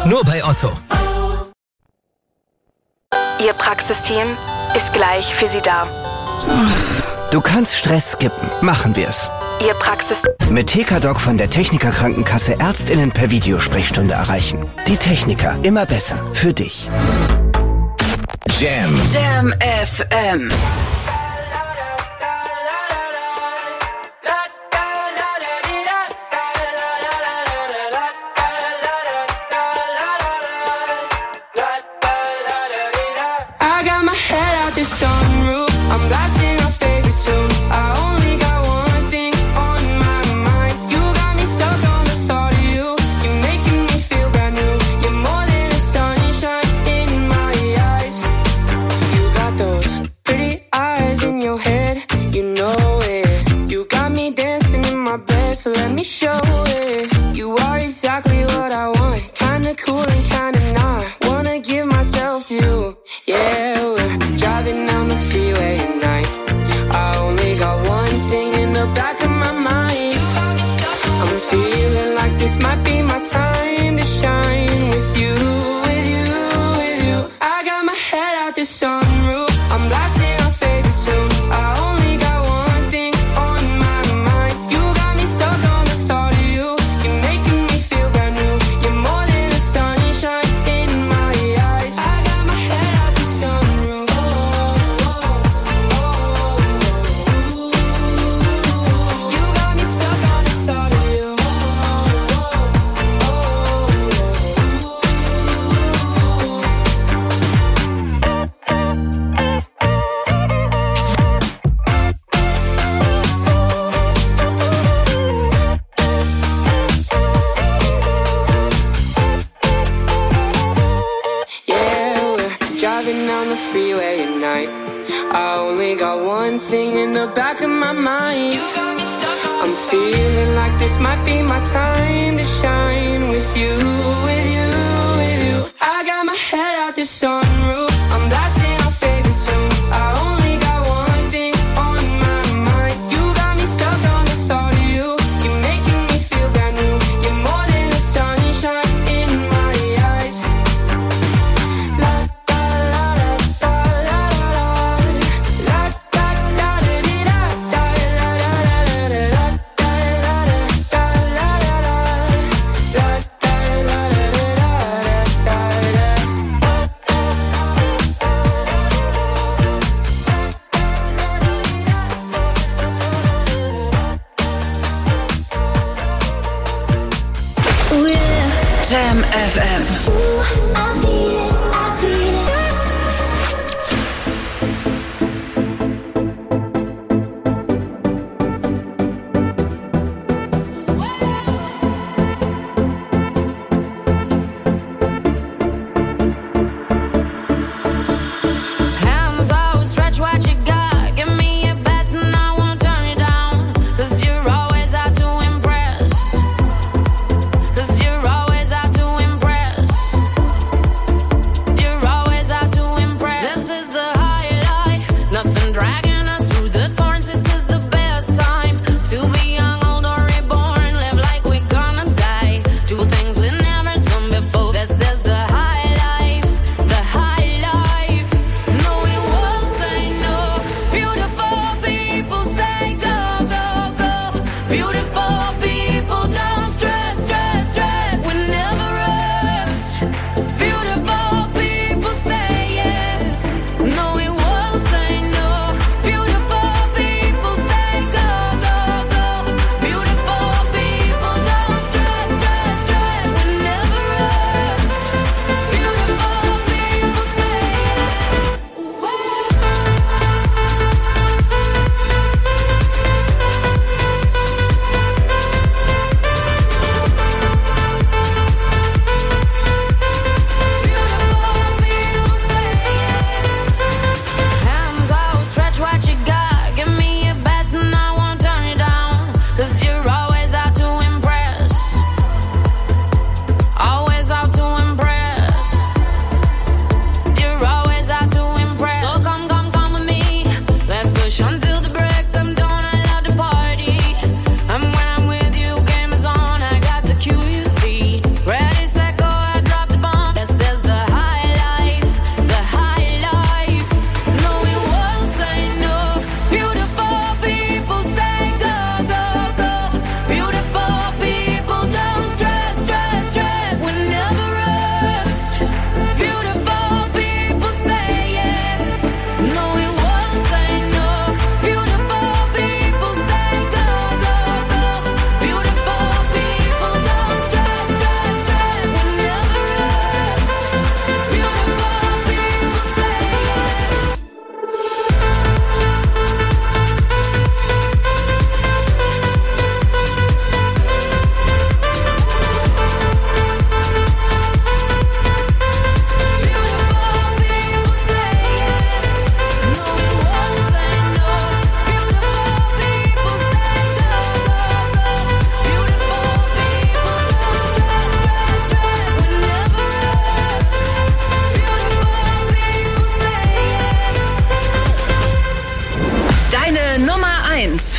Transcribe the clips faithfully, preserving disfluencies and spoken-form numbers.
Nur bei Otto. Ihr Praxisteam ist gleich für Sie da. Du kannst Stress skippen. Machen wir's. Ihr Praxis... Mit Tekadoc von der Techniker Krankenkasse Ärztinnen per Videosprechstunde erreichen. Die Techniker. Immer besser. Für dich. Jam. Jam F M. Jam F M. Ooh, I feel it, I feel it. Hands out, stretch what you got. Give me your best and I won't turn it down. 'Cause you're always out to impress. 'Cause you're always out to impress.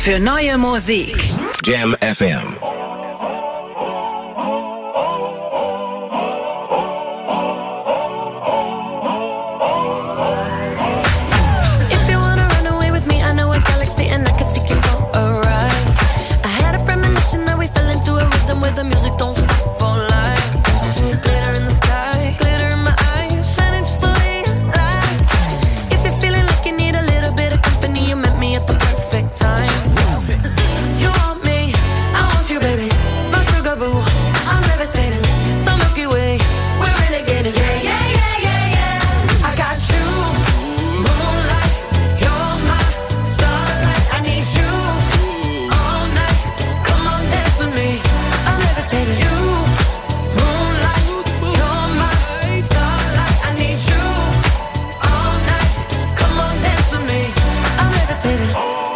für neue Musik. Jam F M. The music don't stop for life. Glitter in the sky, glitter in my eyes, shining just the way I like. If you're feeling like you need a little bit of company, you met me at the perfect time. You want me, I want you, baby. My sugar boo, I'm levitating. The Milky Way, we're renegading. Yeah, yeah, yeah, yeah, yeah. I got you, moonlight. You're my starlight. I need you all night. Come on, dance with me. You, moonlight, you're my starlight. I need you all night. Come on, dance with me. I'm levitating.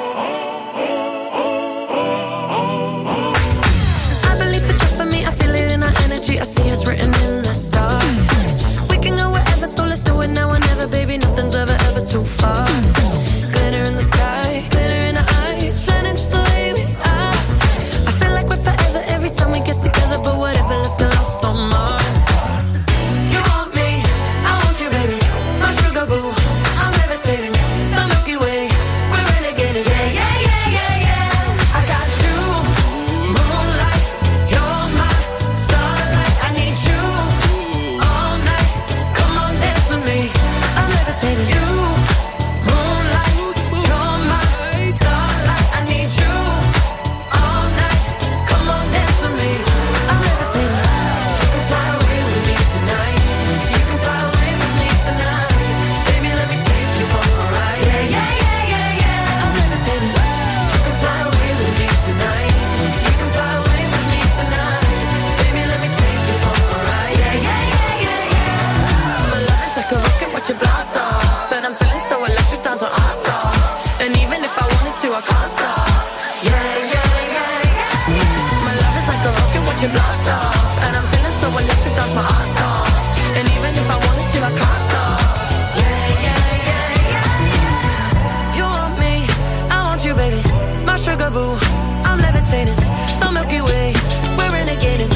I believe that you're for me. I feel it in our energy. I see it's written in the stars. We can go wherever, so let's do it now or never, baby. Nothing's ever, ever too far. Glitter in the sky, glitter in our eyes, shining just the way we are. I feel like we're forever every time we get together, but whatever, let's get lost on Mars. You want me, I want you, baby. My sugar boo, I'm levitating. The Milky Way, we're renegading. Yeah, yeah, yeah, yeah, yeah. I got you, moonlight. You're my starlight. I need you all night. Come on, dance with me. I'm levitating. You, moonlight. You're my starlight. I need you all night. Come on, dance with me. I'm levitating. You can fly away with me tonight. You can fly away with me tonight. Baby, let me take you for a ride. Yeah, yeah, yeah, yeah, yeah. I'm levitating. You can fly away with me tonight. You can fly away with me tonight. Baby, let me take you for a ride. Yeah, yeah, yeah, yeah, yeah. My love is like a rocket, watch it blast off. And I'm feeling so electric, dance on our off. And even if I wanted to, I can't stop. Yeah, yeah, yeah, yeah. My love is like a rocket, watch it blast off. And I'm feeling so electric, dance my ass off. And even if I wanted to, I can't stop. Yeah, yeah, yeah, yeah. You want me, I want you, baby. My sugar boo, I'm levitating. The Milky Way, we're renegading.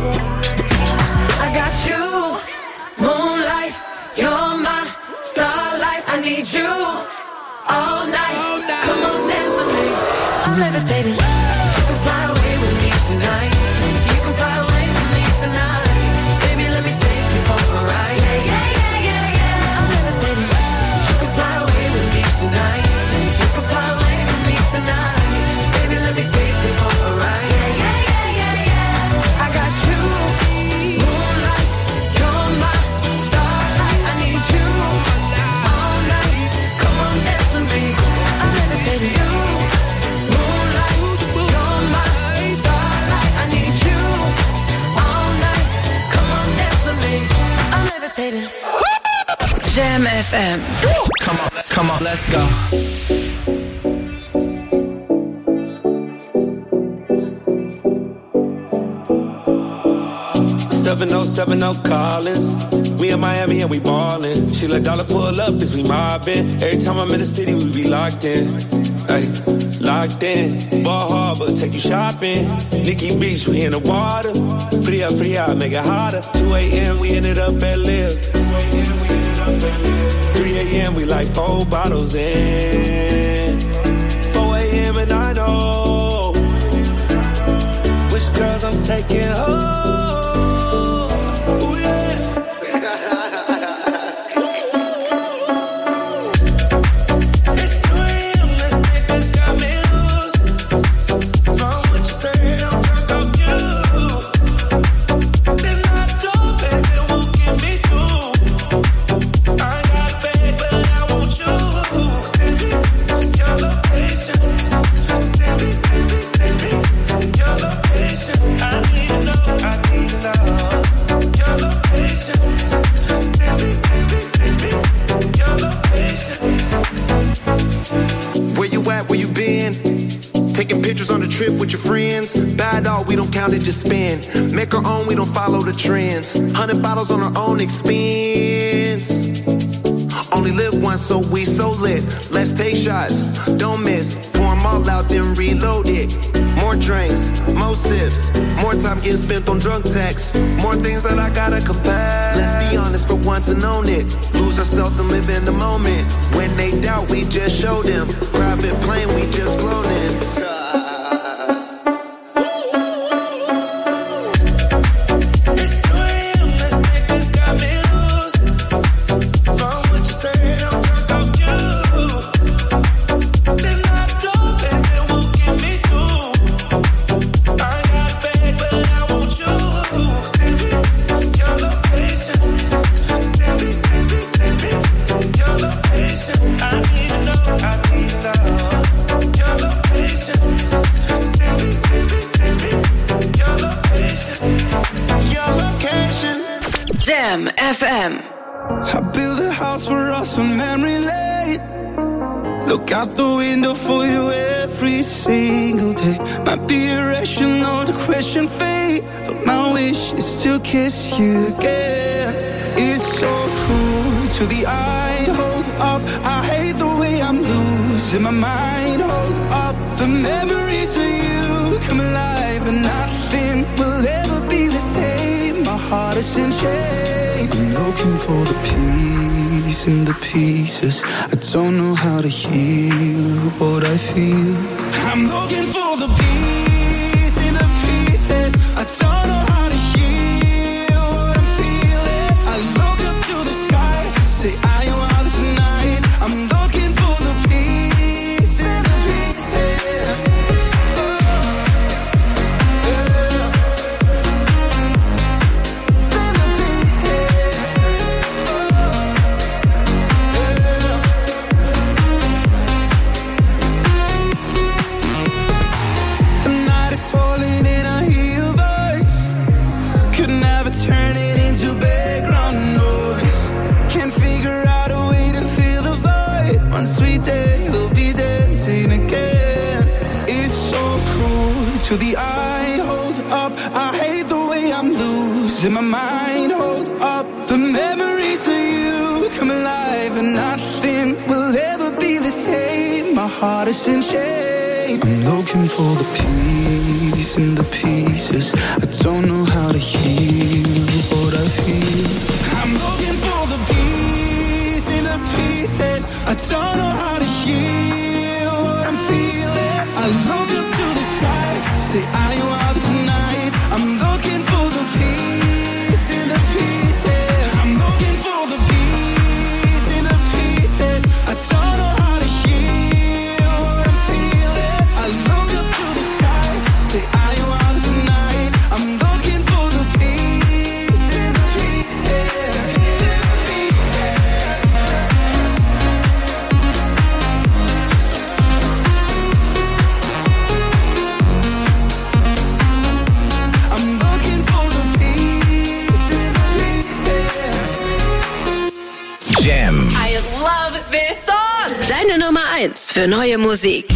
I got you, moonlight. You're my starlight. I need you all night. Come on, dance with me. I'm levitating. You can fly away with me tonight. You can fly away with me tonight. Baby, let me take you for a ride. Yeah, yeah, yeah, yeah, yeah. I'm levitating. You can fly away with me tonight. You can fly away with me tonight. Baby, let me take you for a ride. Yeah, yeah, yeah, yeah, yeah. I got you, moonlight. You're my starlight. I need you all night. Come on, dance with me. I'm levitating. You, moonlight. You're my starlight. I need you all night. Come on, dance with me. I'm levitating. Jam F M. Come on, come on, let's go. seven oh seven oh Collins. We in Miami and we ballin'. She let dollar pull up cause we mobbin'. Every time I'm in the city we be locked in. Ay, locked in. Ball Harbor, take you shopping. Nikki Beach, we in the water. Free up, free out, make it hotter. two a.m. we ended up at Live. three a.m. we like four bottles in. four a.m. and I know which girls I'm taking home. Ooh, yeah. It just spin. Make our own, we don't follow the trends. Hundred bottles on our own expense. Only live once, so we so lit. Let's take shots, don't miss. Pour 'em I'm all out, then reload it. More drinks, more sips, more time getting spent on drunk texts. More things that I gotta confess. Let's be honest for once and own it. Lose ourselves and live in the moment. When they doubt, we just show them. Private plane, we just flown in. Jam F M. I built a house for us on memory lane. Look out the window for you every single day. Might be irrational to question fate, but my wish is to kiss you again. It's so cruel to the eye. Hold up, I hate the way I'm losing my mind. Hold up, the memories of you come alive, and nothing will ever be the same. My heart is in chains. I'm looking for the peace in the pieces. I don't know how to heal what I feel. I'm looking for the peace in the pieces. I don't know how to heal what I'm feeling. I look up to the sky, say I am out tonight. I'm looking for the peace in the pieces. To the eye, hold up, I hate the way I'm losing my mind. Hold up, the memories of you come alive, and nothing will ever be the same. My heart is in chains. I'm looking for the peace in the pieces. I don't know how to heal what I feel. I'm looking for the peace in the pieces. I don't know how to heal what I'm feeling. I look up to the sky, say I am out tonight. I'm looking for the peace in the pieces. I'm looking for the peace in the pieces. I don't know how to heal what I'm feeling. I look up to the sky, say I am out tonight. I'm looking for the peace in the pieces. Jam. I love this song. Deine Nummer eins für neue Musik.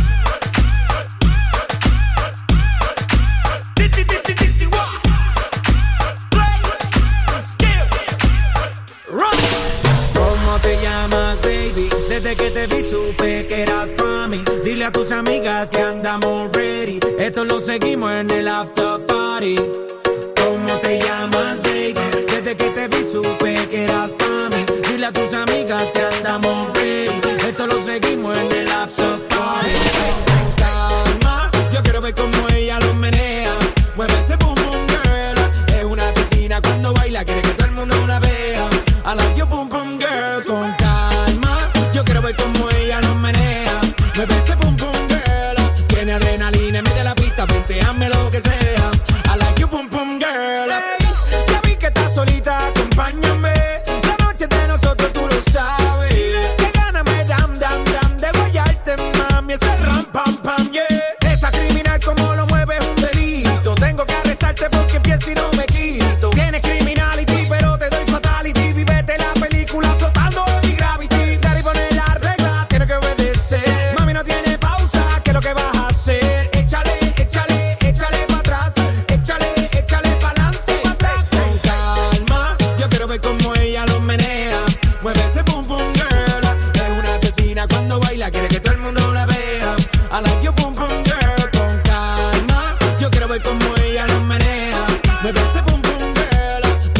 ¿Cómo te llamas, baby? Desde que te vi supe que eras pa' mí. Dile a tus amigas que andamos ready. Esto lo seguimos en el after party. ¿Cómo te llamas, baby? Desde que te vi supe que eras pa' mí. Dile a tus amigas que andamos ready. Esto lo seguimos en el after party. Con calma, yo quiero ver cómo ella lo menea. Mueve ese boom boom girl. Es una asesina cuando baila, quiere que todo el mundo la vea. I like your boom boom girl. Con calma, yo quiero ver cómo ella lo menea. Mueve ese boom boom girl. Tiene adrenalina, mete la pista, venteame lo que sea. I like your boom boom girl. Hey, ya vi que estás solita, acompáñame. La noche de nosotros tú lo sabes.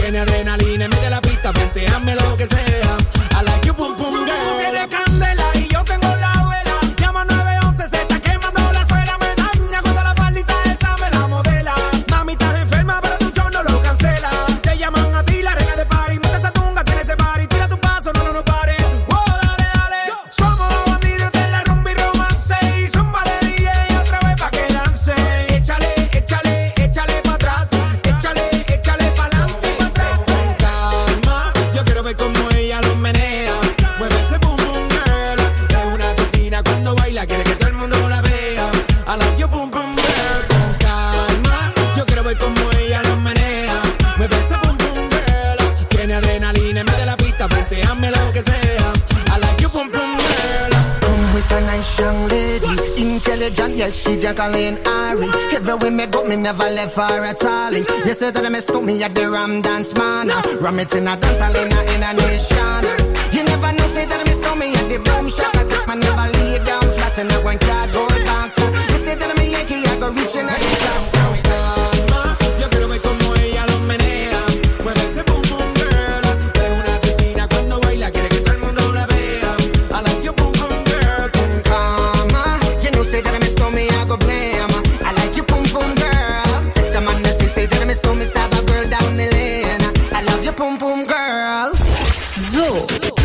Tiene adrenalina y mete la pista, venteame lo que sea. I like you, pum pum girl. Tú tienes candela y yo tengo la vela. Llama nueve once, se está quemando la suela. Me daña cuando la faldita esa me la modela. Mami, estás enferma, pero tu show no lo cancela. Te llaman a ti la reina de party. Mete esa tunga, tiene ese party. Tira tu paso, no, no, no pare. Oh, dale, dale. Somos los bandidos de la rumba y romance. Y zumba de D J otra vez pa' que dance. Échale, échale, échale pa' atrás. Échale, échale pa' adelante y pa' atrás. Con calma, yo quiero ver cómo ella lo menea. Mueve ese boom boom girl. Es una asesina cuando baila, quiere que todo el mundo la vea. I like you boom boom girl. Con calma, yo quiero ver cómo ella lo menea. Mueve ese boom boom girl. Tiene adrenalina, mete la pista, venteame lo que sea. I like you boom boom girl. Come with a nice young lady, intelligent, yes, she Jacqueline Ari. Everywhere me go, me never left her at all. You said that I miss me at the Ram Dance Man. Ram it in a dance hall in a, in a nation. You never know, say that I miss me at the Boom Shop. I take my never lay down flat in a one cardboard box. You said that I'm a Yankee, I go reaching at the top. So calma, yo quiero ver cómo ella lo menea. Mueve ese boom boom girl. Es una asesina cuando baila, quiere que todo el mundo la vea. I like you boom boom girl. Con calma, you know, say that I miss me, I go blame. I like you, boom boom girl. Take the man that say, say that I miss me, stab a girl down the lane. I love you, boom boom girl. So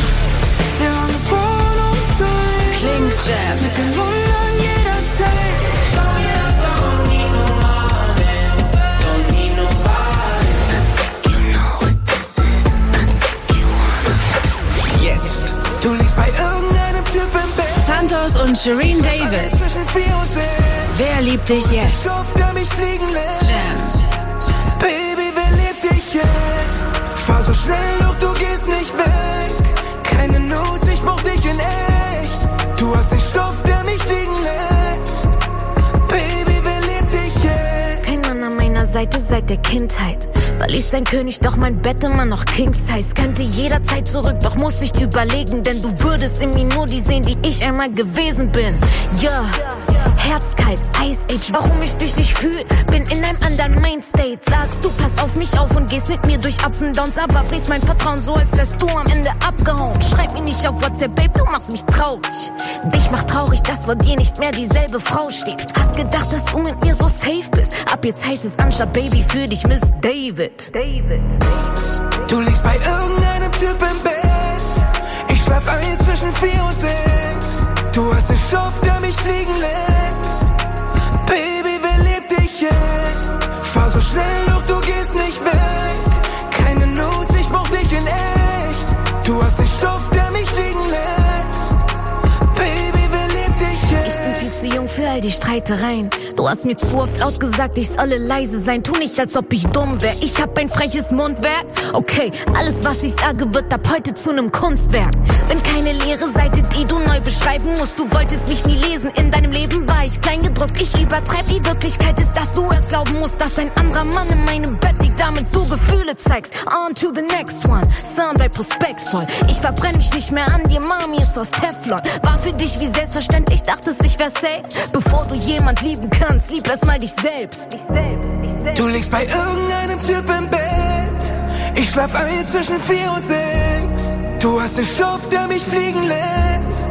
klingt Jam. Mit dem Wundern jederzeit. Jetzt. Du liegst bei irgendeinem Typ im Bett. Santos und Shireen David. Zwischen vier und sechs. Wer liebt dich jetzt? Stoff, der mich fliegen lässt. Jam. Baby, wer liebt dich jetzt? Fahr so schnell, doch du gehst nicht weg. Keine Notes, ich brauch dich in echt. Du hast den Stoff, der mich fliegen lässt. Baby, wer liebt dich jetzt? Kein Mann an meiner Seite seit der Kindheit. Weil ich sein König, doch mein Bett immer noch King-Size. Könnte jederzeit zurück, doch muss ich überlegen. Denn du würdest in mir nur die sehen, die ich einmal gewesen bin. Ja, herzkalt, Ice Age. Warum ich dich nicht fühl, bin in einem anderen Mindstate. Sagst du, passt auf mich auf und gehst mit mir durch Ups und Downs. Aber bringst mein Vertrauen so, als wärst du am Ende abgehauen. Schreib mir nicht auf WhatsApp, Babe, du machst mich traurig. Dich macht traurig, dass vor dir nicht mehr dieselbe Frau steht. Hast gedacht, dass du mit mir so safe bist. Ab jetzt heißt es anstatt Baby für dich Miss David. David. Du liegst bei irgendeinem Typ im Bett. Ich schlaf ein zwischen vier und sechs. Du hast den Stoff, der mich fliegen lässt. Baby, wer liebt dich jetzt? Fahr so schnell, doch du gehst nicht weg. Keine Notes, ich brauch dich in echt. Du hast den Stoff, der mich fliegen lässt. Baby, wer liebt dich jetzt? Ich bin viel zu jung für all die Streitereien. Du hast mir zu oft laut gesagt, ich solle leise sein. Tu nicht, als ob ich dumm wär. Ich hab ein freches Mundwerk. Okay, alles, was ich sage, wird ab heute zu nem Kunstwerk. Bin keine leere Seite, die du neu beschreiben musst. Du wolltest mich nie lesen, in deinem Leben war ich kleingedruckt. Ich übertreib, die Wirklichkeit ist, dass du erst glauben musst, dass ein anderer Mann in meinem Bett liegt, damit du Gefühle zeigst. On to the next one, Son, bleib respektvoll. Ich verbrenn mich nicht mehr an dir, Mami ist aus Teflon. War für dich wie selbstverständlich, dachtest, ich wär safe. Bevor du jemand lieben kannst, lieb erst mal dich selbst. Du liegst bei irgendeinem Typ im Bett. Ich schlaf ein zwischen vier und sechs. Du hast den Stoff, der mich fliegen lässt.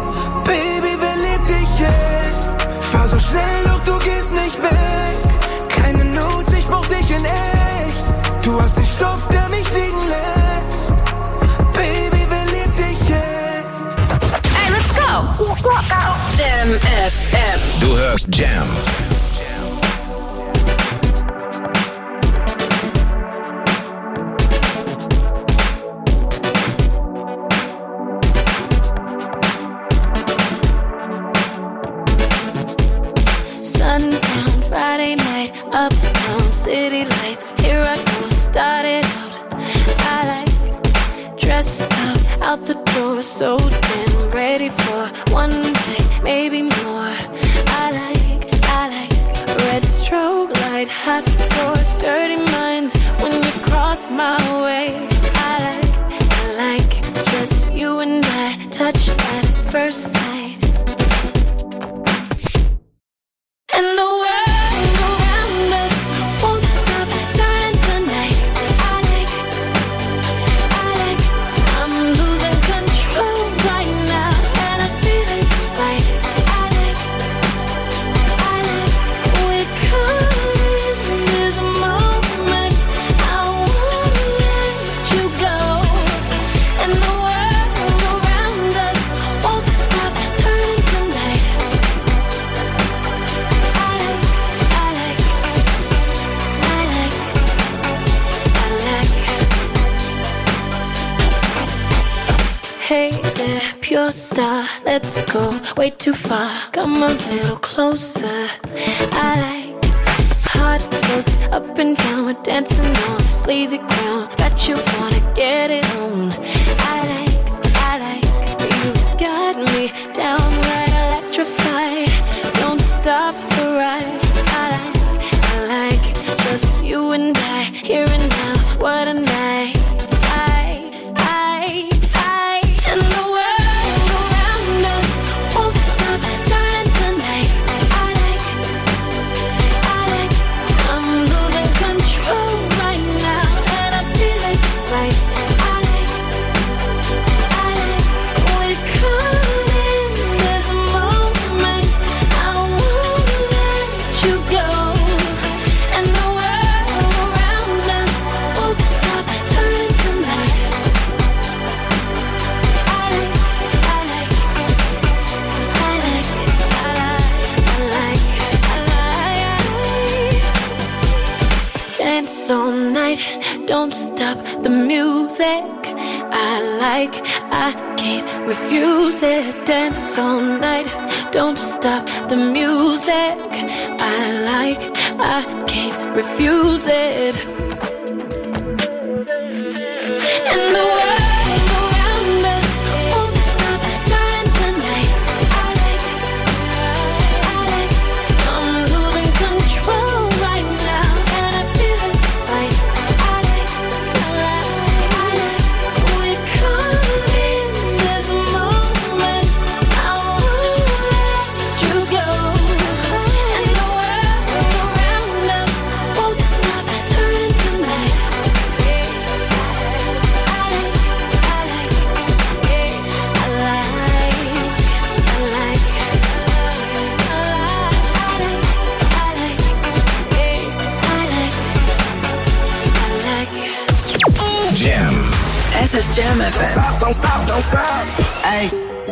Baby, wer liebt dich jetzt? Fahr so schnell, doch du gehst nicht weg. Keine Notes, ich brauch dich in echt. Du hast den Stoff, der mich fliegen lässt. Baby, wer liebt dich jetzt? Hey, let's go! Jam F M. Du hörst Jam. Sundown, Friday night, uptown, city lights. Here I go, started out. I like dressed up, out the door, so damn ready for one night, maybe more. I like, I like red strobe light, hot floors, dirty minds. When you cross my way, I like, I like just you and I, touch at first sight. And the world around us won't stop turning tonight. I like Hey there, pure star, let's go way too far. Come a little closer. I like hot looks up and down, we're dancing on sleazy ground. Bet you wanna get it on. I like, I like, you've got me downright electrified. Don't stop the rise. I like, I like, just you and I, here and now. What a night. All night, don't stop the music. I like, I can't refuse it. Dance all night, don't stop the music. I like, I can't refuse it. And the world around us won't stop turning tonight. I like, I like, I'm losing control right now. This is Jam F M. Don't stop, don't stop, don't stop. Ay.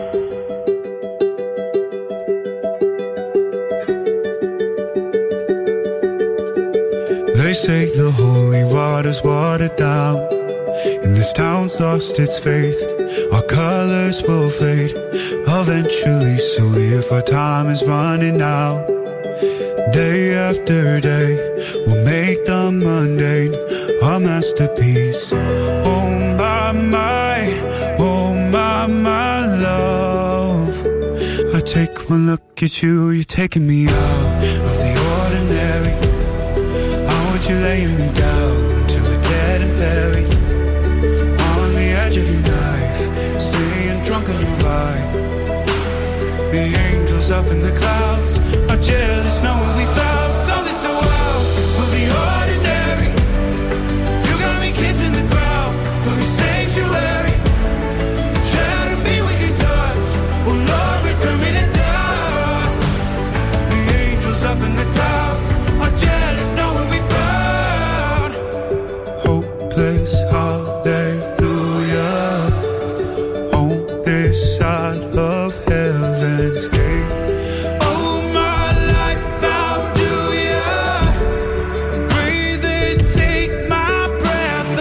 They say the holy water's watered down, and this town's lost its faith. Our colors will fade eventually, so if our time is running out, day after day, we'll make the mundane our masterpiece. Oh my, my, oh my, my love. I take one look at you, you're taking me out of the ordinary. I want you laying me down till we're dead and buried, on the edge of your knife, staying drunk on your vibe. The angels up in the clouds are jealous knowing we found something so wild of the ordinary. You got me kissing the ground of your sanctuary. Shadow me with your touch, oh Lord, return me to dust. The angels up in the clouds are jealous knowing we found hopeless hallelujah on this side of heaven's gate. Oh my life, how do ya breathe and take my breath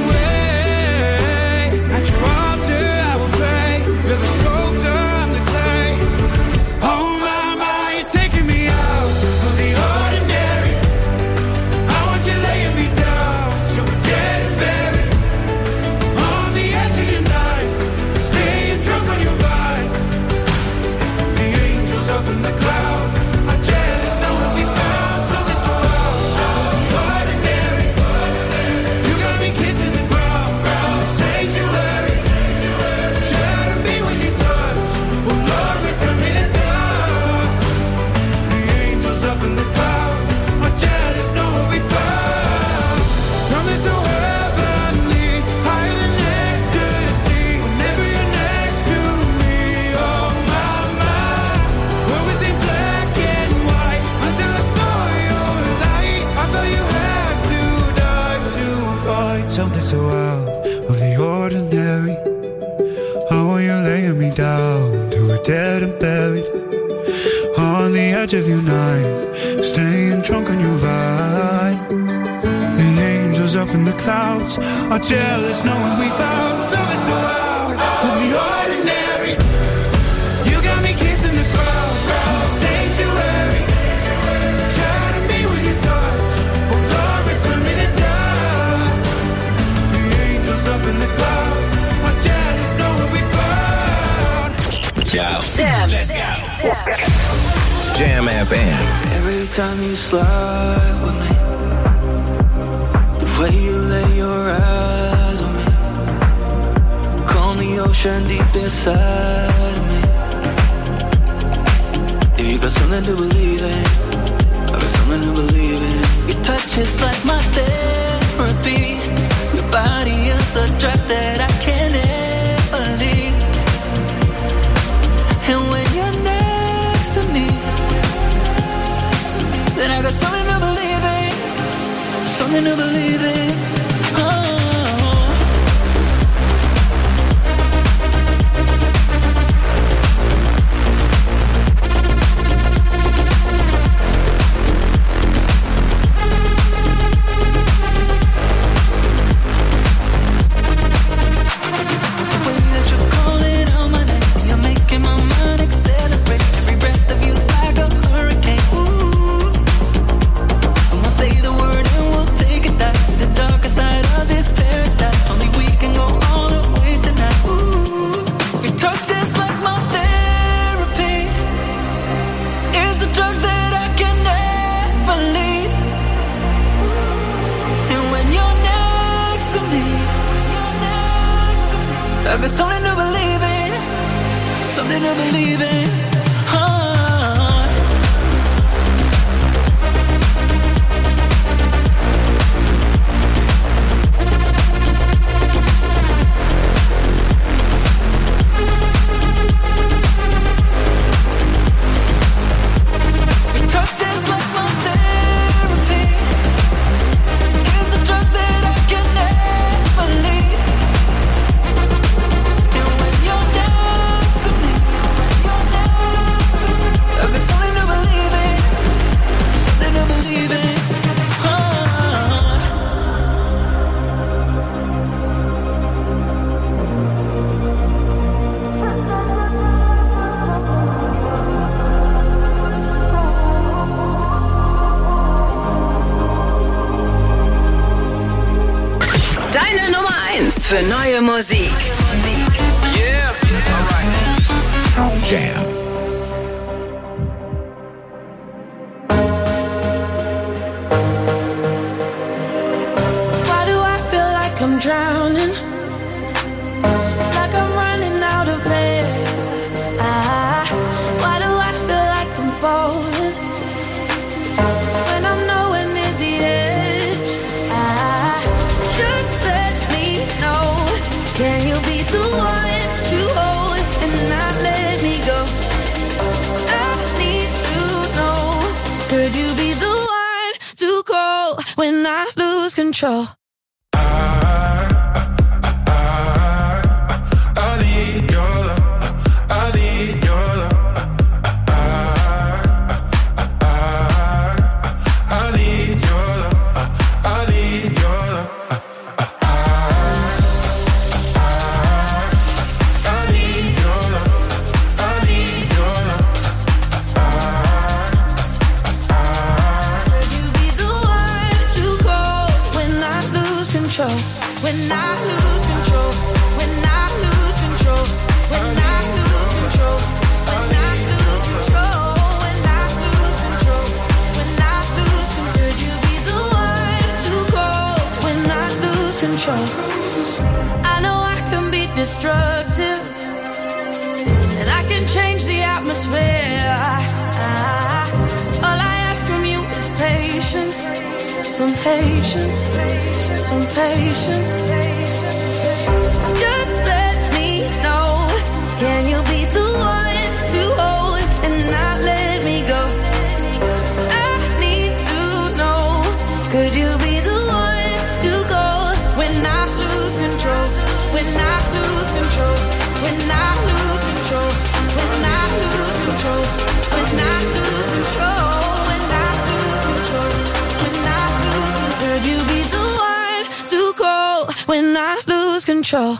away? At your altar I will pray, you're the sculptor, I'm the clay. Oh my, my, you're taking me out of the ordinary. I want you laying me down till we're dead and buried, on the edge of your knife, staying drunk on your vine. The angels up in the clouds are jealous knowing we found something so ordinary. You got me kissing the ground, the sanctuary. Shadow me with your touch, oh Lord, return me to dust. The angels up in the clouds are jealous knowing we found something so heavenly, higher than ecstasy. Whenever you're next to me, oh my, my, where was it black and white until I saw your light? I thought you had to die to find something so out of the ordinary. I want you laying me down till we're dead and buried, on the edge of your night, staying drunk on your vine. The angels up in the clouds are jealous knowing we found something so out of the ordinary. Jam F M. Every time you slide with me, the way you lay your eyes on me, calm the ocean deep inside of me. If you got something to believe in, I got something to believe in. Your touch is like my therapy. Your body is the drug that I can't ever leave. And when you're next to me, then I got something to believe in. Something to believe in. Oh. I got something to believe in, something to believe in. Für neue Musik. Yeah, alright. Jam. Why do I feel like I'm drowning? Like I'm running out of air. Ah, why do I feel like I'm falling when I'm nowhere near the edge? Ah, just let me know. Can you be the one to hold and not let me go? I need to know. Could you be the one to call when I lose control? Destructive, and I can change the atmosphere. Ah, all I ask from you is patience, some patience, some patience. Just let me know. Can you be the one to hold and not let me go? I need to know. Could you be the one to go when I lose control? When I lose control, when I lose control, when I lose control, when I lose control, when I lose control, when I lose control. Could you be the one to call when I lose control?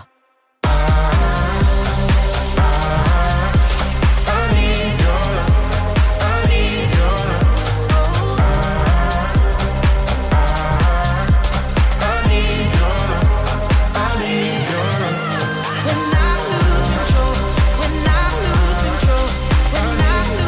When I lose control, when I lose control, when I lose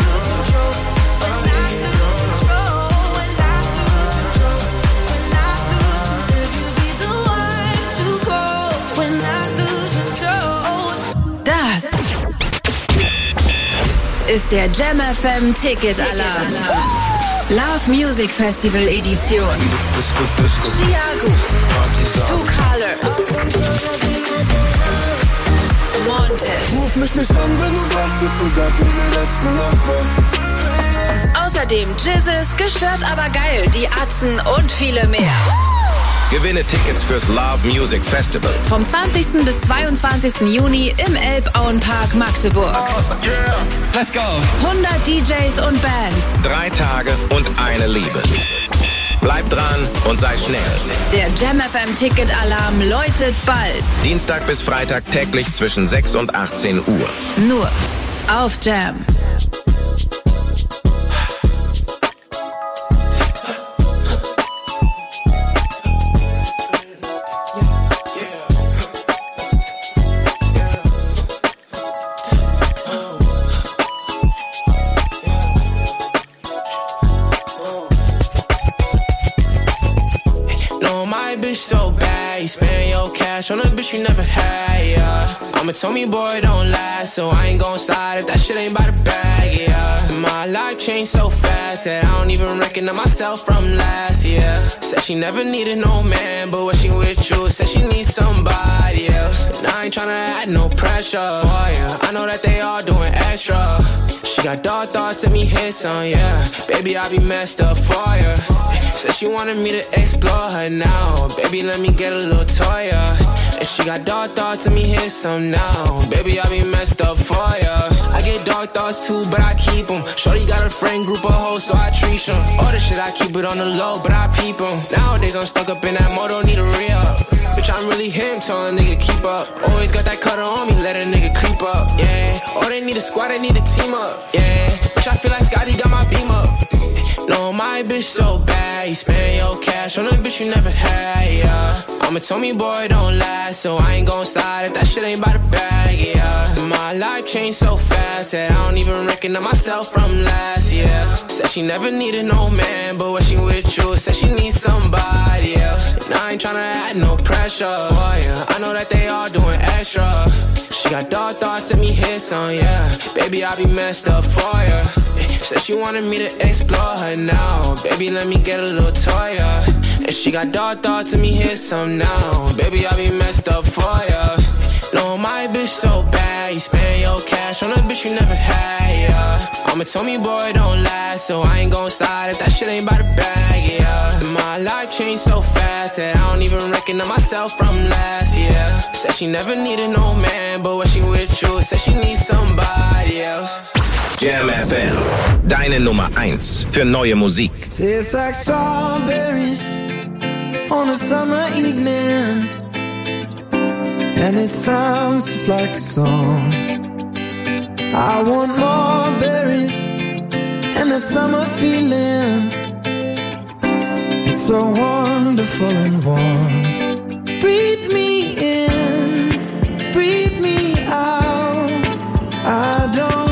ist der Jam F M Ticket Alarm. Love Music Festival Edition. Chiago, Two Colors, Montes. Ruf mich nicht an, wenn du wach bist und sag mir, wie letzte Nacht war. Außerdem Jizzes, Gestört aber geil, die Atzen und viele mehr. Gewinne Tickets fürs Love Music Festival. Vom zwanzigsten bis zweiundzwanzigsten Juni im Elbauenpark Magdeburg. Oh, yeah. Let's go. hundert D Js und Bands. Drei Tage und eine Liebe. Bleib dran und sei schnell. Der Jam F M Ticket Alarm läutet bald. Dienstag bis Freitag täglich zwischen sechs und achtzehn Uhr. Nur auf Jam. On a bitch you never had, yeah. I'm a Tommy boy, don't last, so I ain't gon' slide if that shit ain't by the bag, yeah. My life changed so fast that I don't even recognize myself from last year. Said she never needed no man, but when she with you, said she needs somebody else. And I ain't tryna add no pressure for ya. I know that they all doing extra. She got dark thoughts, let me hit some, yeah. Baby, I be messed up for ya. Said she wanted me to explore her now. Baby, let me get a little toy, yeah. And she got dark thoughts, let me hit some now. Baby, I be messed up for ya. I get dark thoughts too, but I keep them. Shorty got a friend group of hoes, so I treat them. All the shit, I keep it on the low, but I peep them. Nowadays, I'm stuck up in that mode, don't need a re-up. Bitch, I'm really him, tell a nigga keep up. Always got that cutter on me, let a nigga creep up, yeah. Oh, they need a squad, they need a team up, yeah. Bitch, I feel like Scotty got my beam up. No, my bitch so bad, you spend your cash on a bitch you never had, yeah. I'm a Tommy boy, don't last, so I ain't gon' slide if that shit ain't by the bag, yeah. My life changed so fast that I don't even recognize myself from last year. Said she never needed no man, but when she with you, said she needs somebody else. And I ain't tryna add no pressure for ya. I know that they all doing extra. She got dark thoughts, let me hit some, yeah. Baby, I be messed up for ya. Said she wanted me to explore her now. Baby, let me get a little toy, yeah. And she got dark thoughts, let me hit some now. Baby, I be messed up for ya. No, my bitch so bad, you spend your cash on a bitch you never had, yeah. I'm a Tommy boy, don't last, so I ain't gon' slide if that shit ain't by the bag, yeah. My life changed so fast that I don't even recognize myself from last year. Said she never needed no man, but when she with you, said she needs somebody else. Jam F M, deine Nummer eins für neue Musik. Tastes like strawberries on a summer evening, and it sounds just like a song. I want more berries and that summer feeling. It's so wonderful and warm. Breathe me in, breathe me out. I don't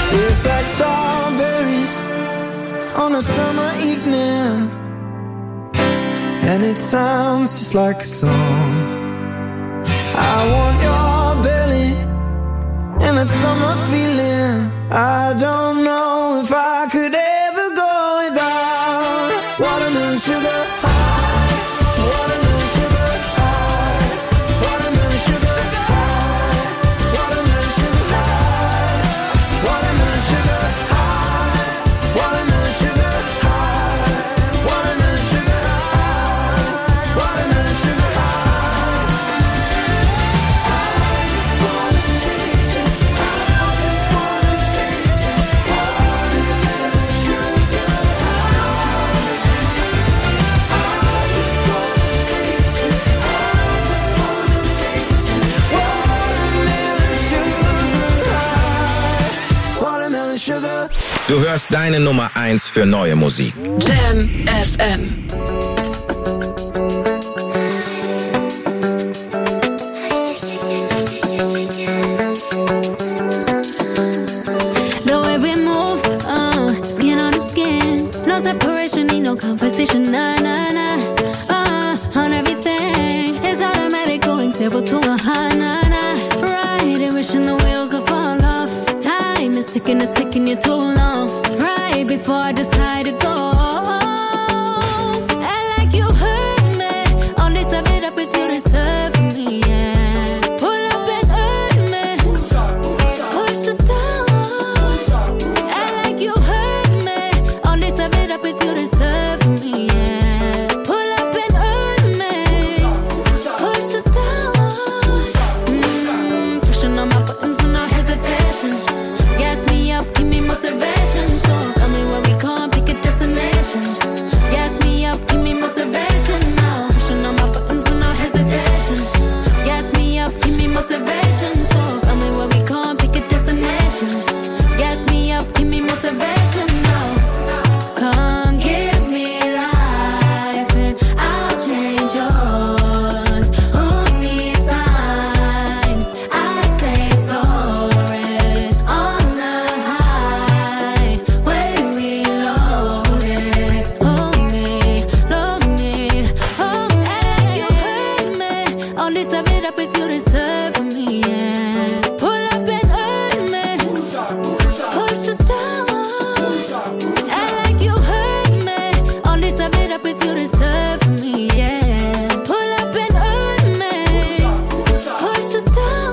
on a summer evening, and it sounds just like a song. I want your belly and that summer feeling. I don't know if I could ever go without watermelon sugar high, watermelon sugar high, watermelon sugar high, watermelon sugar high, watermelon sugar high, watermelon sugar high, watermelon sugar high, watermelon sugar high. I just wanna taste it. I just wanna taste it. Watermelon sugar high. I just wanna taste it. I just wanna taste it. Watermelon sugar high. Watermelon sugar. Du hörst deine Nummer eins für neue Musik. Jam F M. The way we move, uh, skin on the skin, no separation, need no conversation, nah, nah, nah. Uh, on everything, it's automatic, going zero to a high, nah, nah. Right, and wishing the wheels will fall off. Time is ticking, it's ticking you too long. Right before I decide to go. And like you hurt me, only serve it up if you deserve me, yeah. Pull up and hurt me, push us down. And like you hurt me, only serve it up if you deserve me, yeah. Pull up and hurt me, push us down. Mm, pushing on my buttons with no hesitation. Gas me up, give me motivation. So tell me where we can't pick a destination. Gas me up, give me motivation now. Pushing on my buttons with no hesitation. Gas me up, give me motivation. So tell me where we can't pick a destination. Gas me up, give me motivation now. Come give me life and I'll change yours. Who needs signs? I say florid on the highway we loaded. Hold me, load me, hold me. You hurt me, only serve it up if you deserve me, yeah. Pull up and hurt me, push us down. And like you hurt me, only serve it up if you deserve me, yeah. Pull up and hurt me, push us down.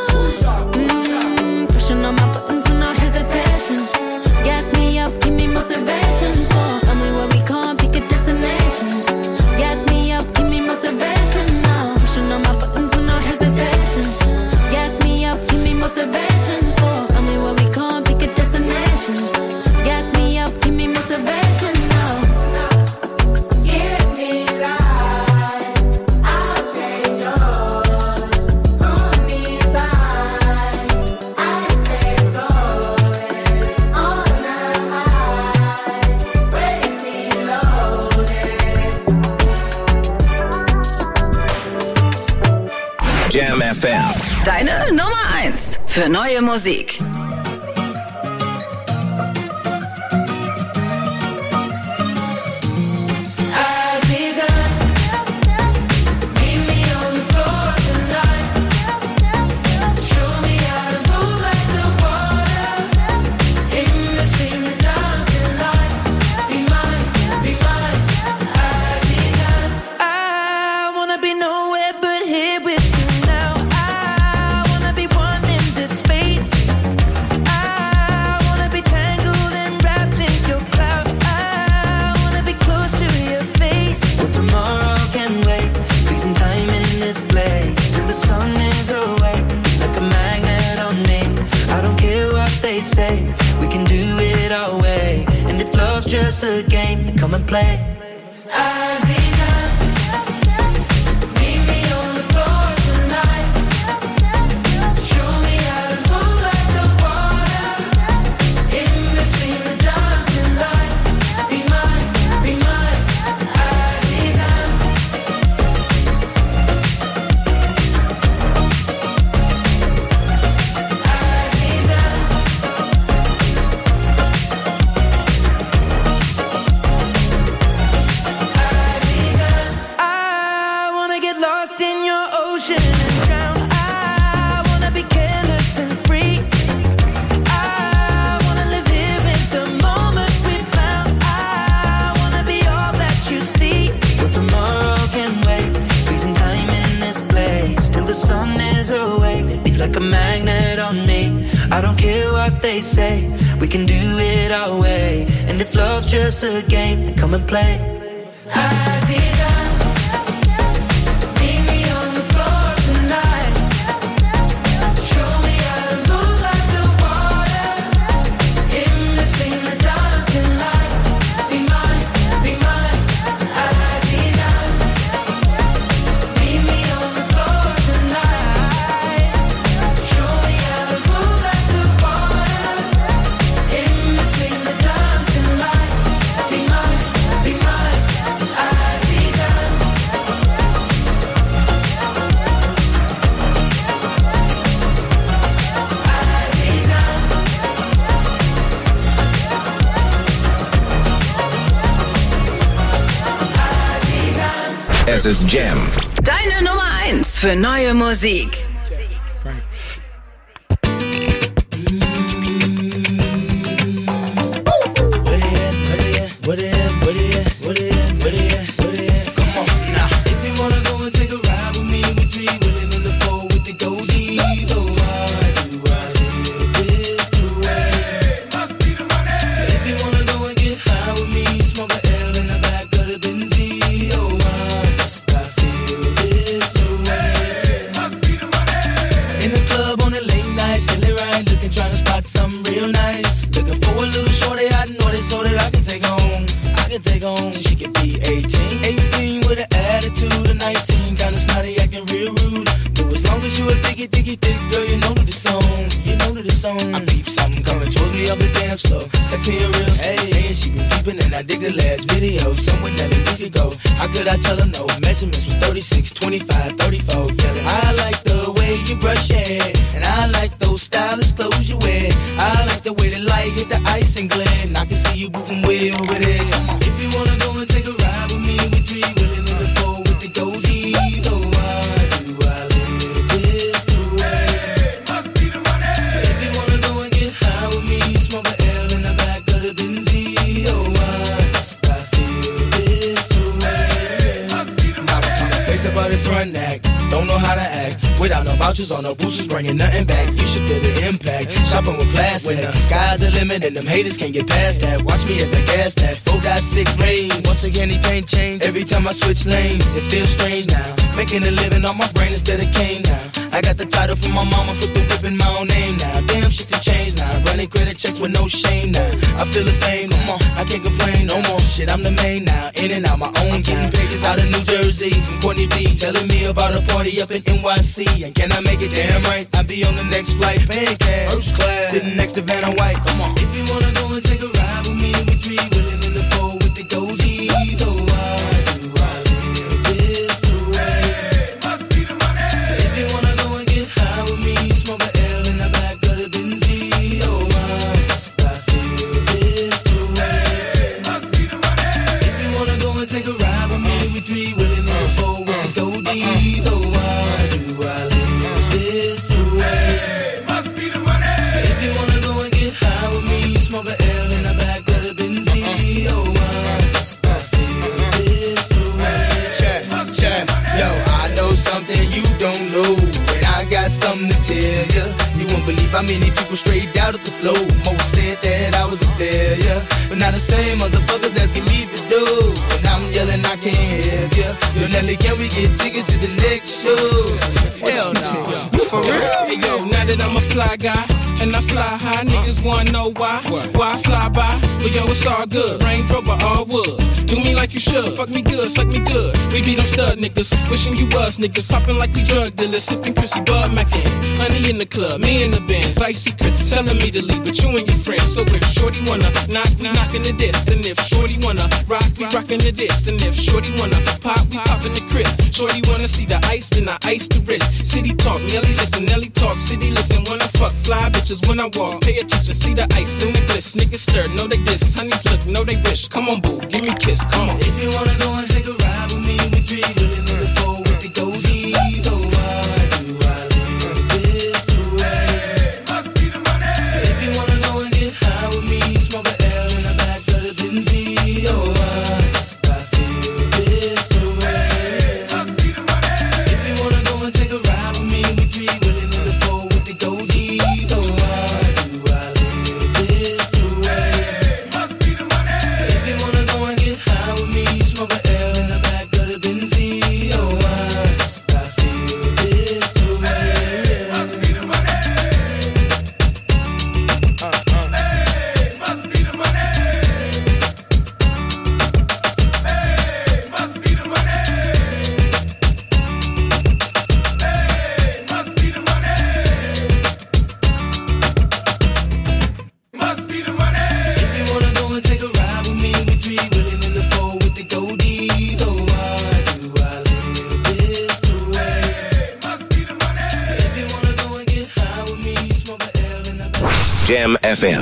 Mm, pushing on my buttons with no hesitation. Gas me up, give me motivation. So tell me where we can't pick a destination. Gas me up, give me motivation now. Pushing on my buttons with no hesitation. Gas me up, give me motivation. So tell me where we can't pick a destination. Gas me up, give me motivation now. Give me life, I'll change yours. Who needs signs? I say floating on the highway we loaded. Jam F M. Deine Nummer eins für neue Musik. Aziza, meet me on the floor tonight. Show me how to move like the water. In between the dancing lights. Be mine, be mine, Aziza. I wanna be nowhere but here with you now. I wanna be one in this space. I wanna be tangled and wrapped in your cloud. I wanna be close to your face. Well, tomorrow can wait. Freezing time in this place till the sun is away. Like a magnet on me. I don't care what they say. We can do it our way. And if love's just a game, then come and play. Aziza, meet me on the floor tonight. Show me how to move like the water. In between the dancing lights. Be mine, be mine, Aziza. Aziza. they say we can do it our way. And if love's just a game, then come and play. Aziza, meet me on the floor tonight. Show me how to move like the water in between the dancing lights. Be mine, be mine, Aziza. Meet me on the floor tonight. Show me how to move like the water in between the dancing lights. Be mine, be mine, Aziza. Es ist Jam. Deine Nummer eins für neue Musik. What it at, what it at, what it at, what it at, what it at? Come on now. If you wanna go and take a ride with me, we three willing in the four with the goldies. Oh, why do I live this way? Must be the money. If you wanna go and get high with me, smoke a L in the back of the Benzie. Oh, why must I feel this way? Must be the money. In the club on a late night, feeling right, looking, trying to spot something real nice. Looking for a little shorty, I know this so that I can take home. I can take home, she could be eighteen. eighteen with an attitude of nineteen. Kinda snotty, acting real rude. But as long as you a diggy, diggy, thick girl, you know that it's on. You know that it's on. I peep something coming towards me up the dance floor. Sexy and real slow. Hey, saying she been peeping and I dig the last video. Somewhere that a week ago. How could I tell her no? Measurements was thirty-six, twenty-five, thirty-four. Yelling, I like the way you brush your hair. And I like those stylish clothes you wear. I like the way the light hit the ice and glint. I can see you moving way over there. If you wanna go and take a ride with me, we three willing in the four with the goldies. Oh, why do I live this way? Must be the money. If you wanna go and get high with me, smoke a L in the back of the Benzie. Oh, why must I feel this way? Must be the money. Face about the front act, don't know how to act. Without no vouchers or no boosters, bringing nothing back. You should feel the impact. Shopping with plastic. When the sky's the limit and them haters can't get past that. Watch me as I gas that. four point six range. Once again, he can't change. Every time I switch lanes, it feels strange now. Making a living on my brain instead of cane now. I got the title from my mama, put the whip in my own name now. Damn shit to change now. Running credit checks with no shame now. I feel the fame, come on, I can't complain no more. Shit, I'm the main now. In and out my own time. Pages out of New Jersey from Courtney B. Telling me about a party up in N Y C. And can I make it damn right? I'll be on the next flight, paying cash. First class, sitting next to Vanna White. Come on. If you wanna go and take a ride with me, we three willing in the four with the goldies. Oh, why do I live this way? Must be the money. If you wanna go and get high with me, smoke a L in the back of the Benzie. Oh, why must I feel this way? Must be the money. If you wanna go and take a ride with me, we three willing in the four with the goldies. Oh, why do I live this way? Must be the money. If you wanna go and get high with me, smoke a L in the back of the Benzie. Oh, why must I feel this way? Check, check. Yo, I know something you don't know, and I got something to tell ya. You won't believe how many people straight out of the flow. Most said that I was a failure, but now the same motherfuckers asking me for dough. And I'm yelling, I can't help ya. Yo, Nelly, can we get tickets to the next show? Hell no. For real? Hey, yo, now that I'm a fly guy and I fly high, niggas wanna know why. Why I fly by? But yo, it's all good. Range Rover, all wood. Do me like you should. Fuck me good, suck me good. We be them stud niggas. Wishing you was niggas. Popping like we drug dealers. Sipping Chrissy Bud Mackin. Honey in the club, me in the Benz. Icy Chris telling me to leave with you and your friends. So if Shorty wanna knock, we knockin' the this. And if Shorty wanna rock, we rockin' the this. And if Shorty wanna pop, we poppin' the Chris. Shorty wanna see the ice, then I ice the wrist. City talk, Nelly listen, Nelly talk. City listen when I fuck, fly bitches when I walk. Pay attention, see the ice in the bliss. Niggas stir, know they diss. Honeys look, know they wish. Come on, boo, give me a kiss, come on. If you wanna go and take a ride with me, we three willing in the four with the goldies. Oh, why do I live this way? Must be the money. If you wanna go and get high with me, smoke a L in the back of the Benzie. Oh, why must I feel this way? Must be the money. If you wanna go and take a ride with me, we three willing in the four with the goldies. Oh, why do I live F M.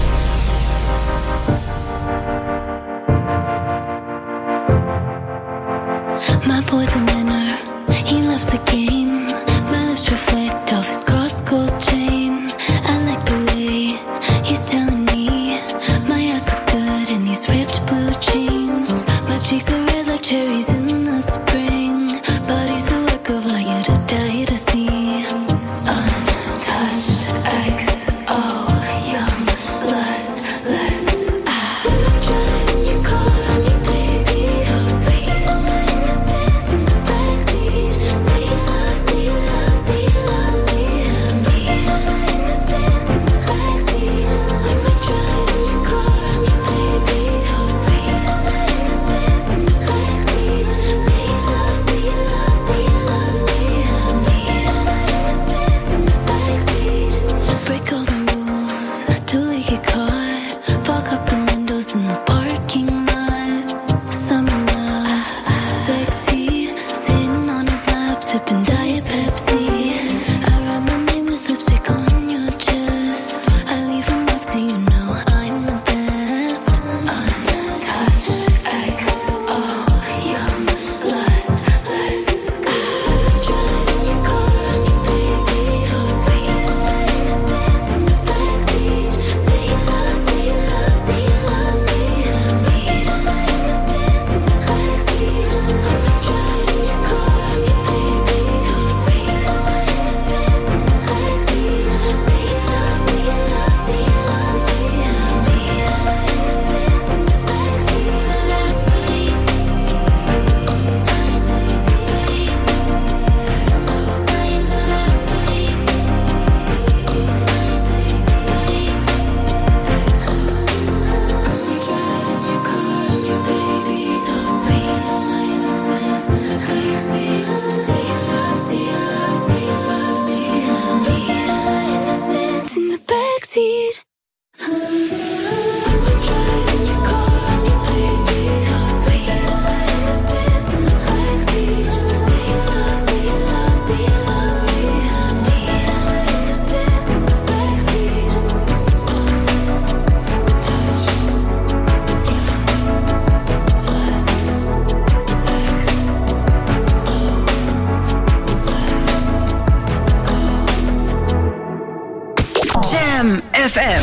My boy's a winner, he loves the game. My lips reflect off his cross gold chain. I like the way he's telling me my ass looks good in these ripped blue jeans. My cheeks are red like cherries in the spring, but he's a work of art you to die to see. Untouched X O, young lust, let's ah. Driving your car, I'm your baby, so sweet. All my innocence in the backseat. Say you love, say you love, say you love me, me. All my innocence in the backseat. When we're driving your car, I'm your baby, so sweet. All my innocence in the backseat. Say you love, say you love, say you love me, me. All my innocence in the backseat. Break all the rules, till we get caught. Fog up the windows in the parking lot. Summer love, sexy. Sitting on his lap, sipping Diet Pepsi. I write my name with lipstick on your chest. I leave a mark so you know I'm the best. Untouched X O, young lust, let's go. Driving your car, I'm your baby, so sweet. All my innocence in the backseat. Say you love, say you love, say you love me, me. All my innocence in the backseat. When we're driving your car, I'm your baby, so sweet. All my innocence in the backseat. Say you love, say you love, say you love me, me. All my innocence in the backseat. We're driving your car, I'm your baby, so sweet. All my innocence in the backseat. Say you love, say you love, say you love me, me. All my innocence in the backseat. Jam F M.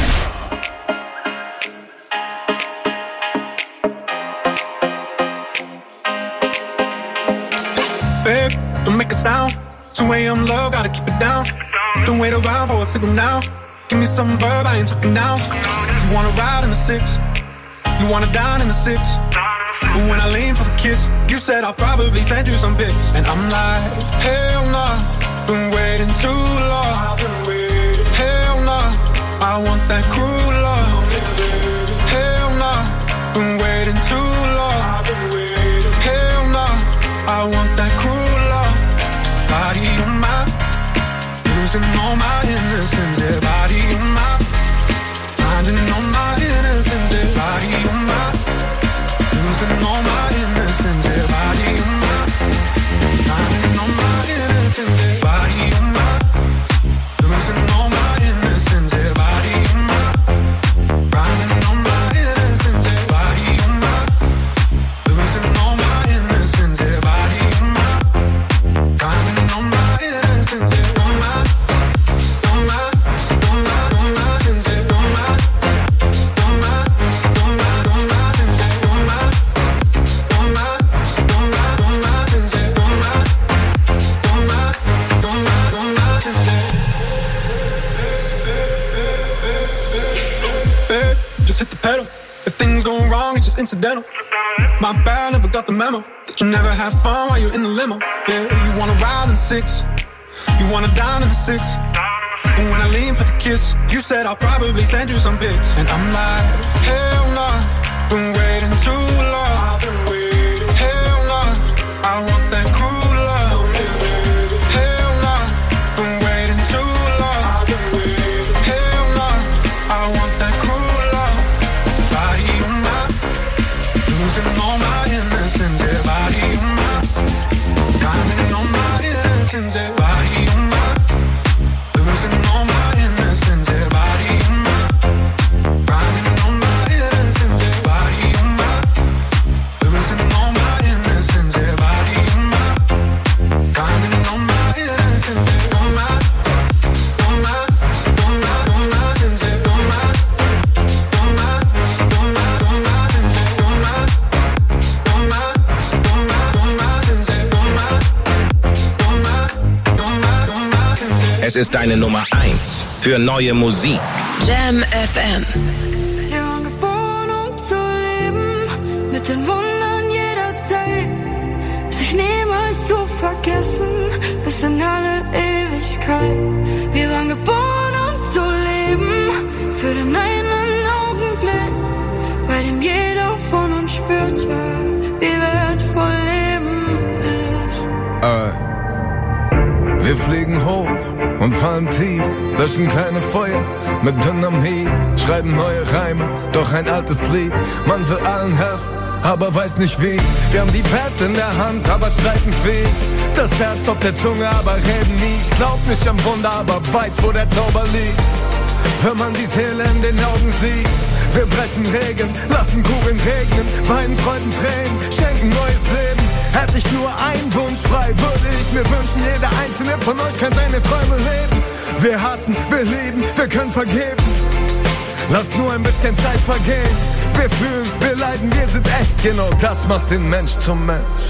Babe, don't make a sound. two a.m. love, gotta keep it down. Don't wait around for a signal now. Give me some verb, I ain't talking now. You wanna ride in the six, you wanna dine in the six. But when I lean for the kiss, you said I'll probably send you some pics. And I'm like, hell nah, been waiting too long. Hell nah, I want that cruel love. Hell nah, been waiting too long. Hell nah, I want that cruel love. Body on my, losing all my innocence. Yeah, body on my, finding all my innocence. Yeah, body on my, losing all my innocence. Yeah, body on my, finding all my innocence. Yeah, body on my, losing all my innocence. Yeah, body on my, finding all my innocence. Yeah, body on my, losing all my innocence. Yeah, body on my, finding all my innocence. Yeah, on my, on my, on my, on my innocence. Yeah, on my, on my, on my, on my innocence. Yeah, on my, on my, on my, on my innocence. Yeah, on my, on my, on my, on my innocence. Babe, just hit the pedal. If things go wrong, it's just incidental. My bad, never got the memo that you never have fun while you're in the limo. Yeah, you wanna ride in the six, you wanna dine in the six. But when I lean for the kiss, you said I'll probably send you some pics. And I'm like, hell nah, been waiting too long. Hell nah, I want that cruel love. Hell nah, been waiting too long. Hell nah, I want that cruel love. Body on my, losing all my innocence. Yeah, body on my, finding all my innocence. Yeah, body on my, losing all my innocence. Yeah, body on my, Es ist deine Nummer eins für neue Musik. Jam F M. Wir waren geboren, um zu leben, mit den Wundern jeder Zeit, sich niemals zu vergessen, bis in alle Ewigkeit. Wir waren geboren, um zu leben, für den einen Augenblick, bei dem jeder von uns spürte, wie wertvoll Leben ist. Äh. Wir fliegen hoch und fahren tief, löschen kleine Feuer mit Dynamit, schreiben neue Reime, doch ein altes Lied. Man will allen helfen, aber weiß nicht wie. Wir haben die Pad in der Hand, aber streiten viel. Das Herz auf der Zunge, aber reden nie. Ich glaub nicht am Wunder, aber weiß, wo der Zauber liegt. Wenn man die Seele in den Augen sieht. Wir brechen Regeln, lassen Kugeln regnen, weinen Freuden Tränen, schenken neues Leben. Hätte ich nur einen Wunsch frei, würde ich mir wünschen, jeder einzelne von euch kann seine Träume leben. Wir hassen, wir lieben, wir können vergeben. Lass nur ein bisschen Zeit vergehen. Wir fühlen, wir leiden, wir sind echt. Genau das macht den Mensch zum Mensch.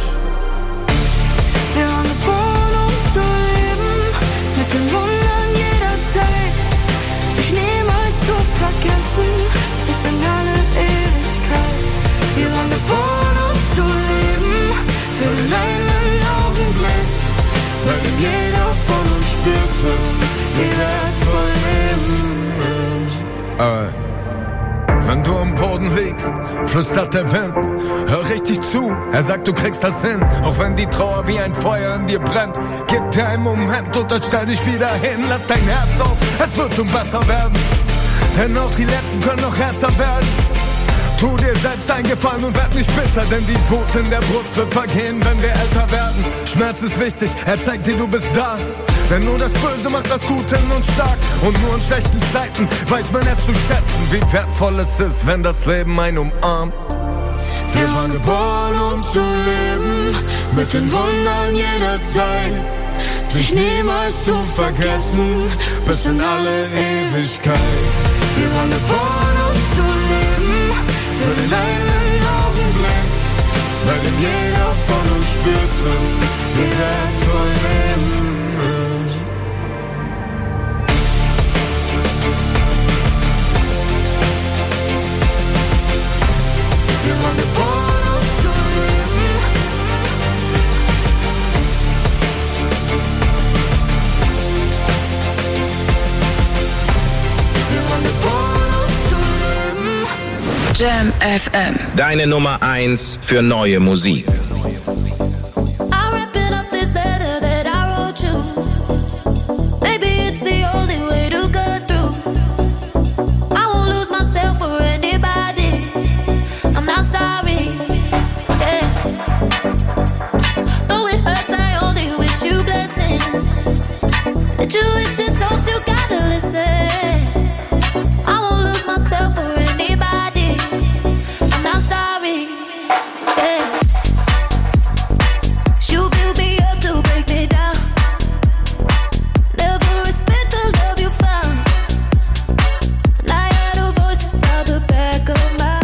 Wir waren geboren, um zu leben, mit den Wundern jeder Zeit, sich niemals zu vergessen, bis in alle Ewigkeit. Wir waren geboren, um zu leben, für den einen Augenblick, bei dem jeder von uns spürte, wie wertvoll Leben ist. Äh. Wenn du am Boden liegst, flüstert der Wind. Hör richtig zu, er sagt, du kriegst das hin. Auch wenn die Trauer wie ein Feuer in dir brennt. Gib dir einen Moment und dann stell dich wieder hin. Lass dein Herz auf, es wird schon besser werden. Denn auch die Letzten können noch erster werden. Tu dir selbst einen Gefallen und werd nicht bitter, denn die Wut in der Brust wird vergehen, wenn wir älter werden. Schmerz ist wichtig, er zeigt dir, du bist da. Denn nur das Böse macht das Gute in uns stark. Und nur in schlechten Zeiten weiß man es zu schätzen, wie wertvoll es ist, wenn das Leben einen umarmt. Wir waren geboren, um zu leben, mit den Wundern jeder Zeit, sich niemals zu vergessen, bis in alle Ewigkeit. Wir waren geboren, um zu leben, für den einen Augenblick, bei dem jeder von uns spürte, wie wertvoll Leben ist. Wir waren geboren, um zu leben. Wir waren geboren, um zu leben. Jam F M. Deine Nummer eins für neue Musik. Sorry, yeah. Though it hurts, I only wish you blessings. The Jewish and talks, you gotta listen. I won't lose myself for anybody. I'm not sorry, yeah. You build me up to break me down. Never respect the love you found. And I had a voice inside the back of my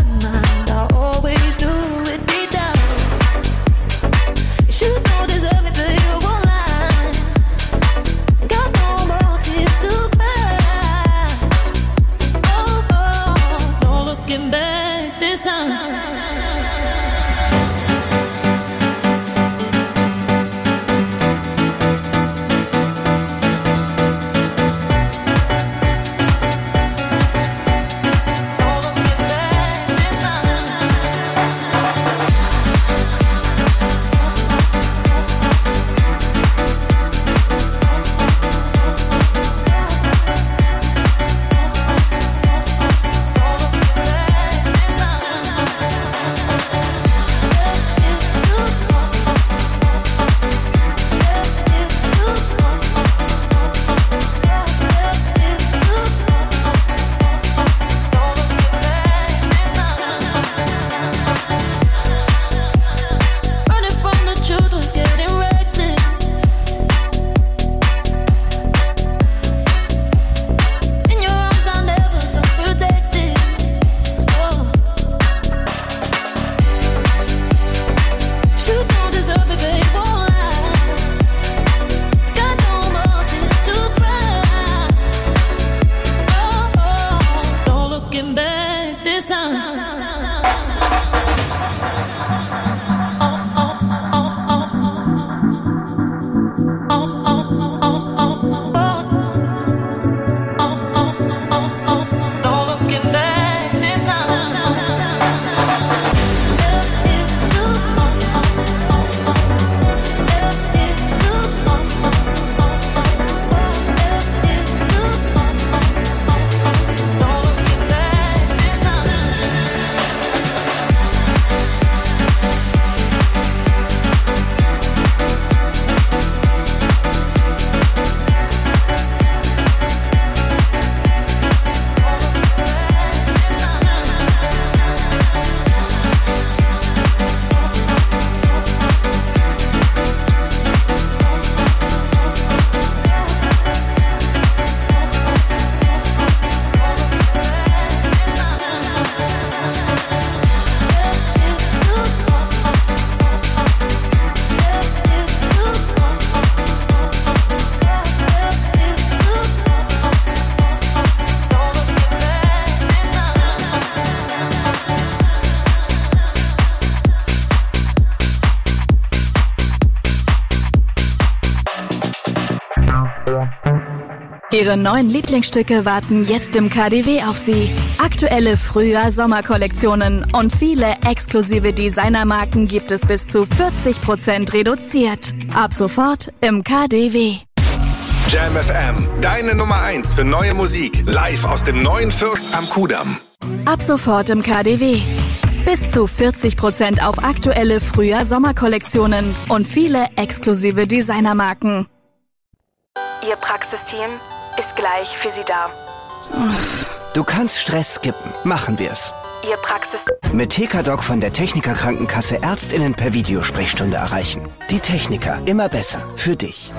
Ihre neuen Lieblingsstücke warten jetzt im K D W auf Sie. Aktuelle Frühjahr-Sommer-Kollektionen und viele exklusive Designermarken gibt es bis zu vierzig Prozent reduziert. Ab sofort im K D W. Jam F M, deine Nummer eins für neue Musik. Live aus dem neuen Fürst am Kudamm. Ab sofort im K D W. Bis zu vierzig Prozent auf aktuelle Frühjahr-Sommer-Kollektionen und viele exklusive Designermarken. Ihr Praxisteam ist gleich für Sie da. Du kannst Stress skippen. Machen wir's. Ihr Praxis... Mit T K-Doc von der Techniker Krankenkasse Ärztinnen per Videosprechstunde erreichen. Die Techniker. Immer besser. Für dich.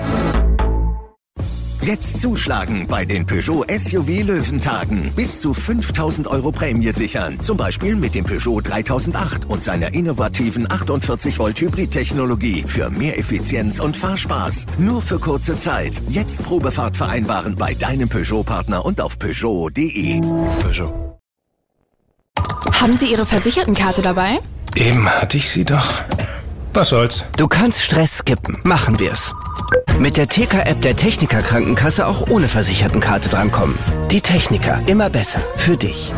Jetzt zuschlagen bei den Peugeot S U V Löwentagen. Bis zu fünftausend Euro Prämie sichern. Zum Beispiel mit dem Peugeot dreitausendacht und seiner innovativen achtundvierzig Volt Hybrid-Technologie für mehr Effizienz und Fahrspaß. Nur für kurze Zeit. Jetzt Probefahrt vereinbaren bei deinem Peugeot-Partner und auf Peugeot punkt de. Peugeot. Haben Sie Ihre Versichertenkarte dabei? Eben hatte ich sie doch. Was soll's? Du kannst Stress skippen. Machen wir's. Mit der T K-App der Techniker Krankenkasse auch ohne Versichertenkarte drankommen. Die Techniker. Immer besser. Für dich.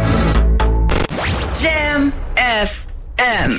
Jam F M.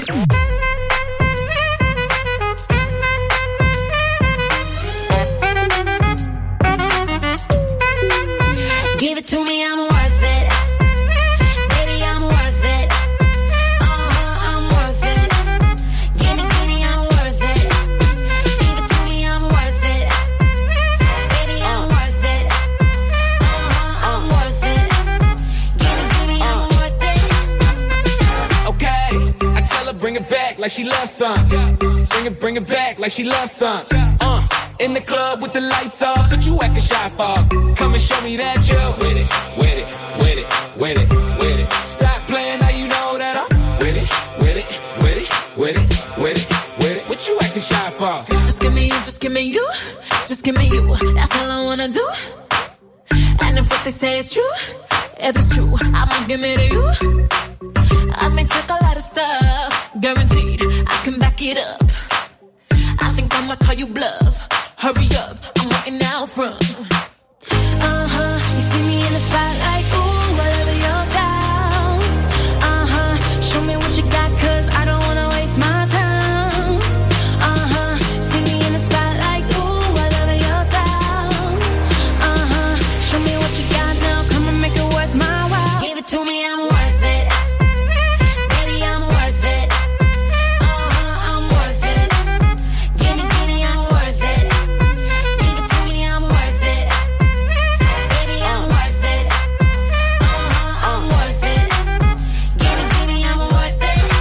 Give it to me, I'm worth it. Baby, I'm worth it. Uh-huh, I'm worth it. Give me, give me, I'm worth it. Give it to me, I'm worth it. Baby, I'm worth it. Uh-huh, I'm worth it. Give me, give me, I'm worth it. Okay, I tell her bring it back like she loves some. Bring it, bring it back like she loves some. Uh. In the club with the lights off, but you acting shy for. Come and show me that you're with it, with it, with it, with it, with it. Stop playing, now you know that I'm with it, with it, with it, with it, with it, with it. What you acting shy for? Just give me you, just give me you, just give me you. That's all I wanna do. And if what they say is true, if it's true, I'ma give it to you. I may take a lot of stuff, guaranteed I can back it up. I think I'ma call you bluff. Hurry up, I'm waiting out front. Uh-huh, you see me in the spotlight, ooh, I love your style. Uh-huh, show me what you got, cause I don't wanna waste my time. Uh-huh, see me in the spotlight, ooh, I love your style. Uh-huh, show me what you got now, come and make it worth my while. Give it to me, I'm worth it. Baby, I'm worth it. Uh-huh, I'm worth it. Give me, give me, I'm worth it. Give it to me, I'm worth it. Baby, I'm worth it. Uh-huh, I'm worth it. Give it, give me, I'm worth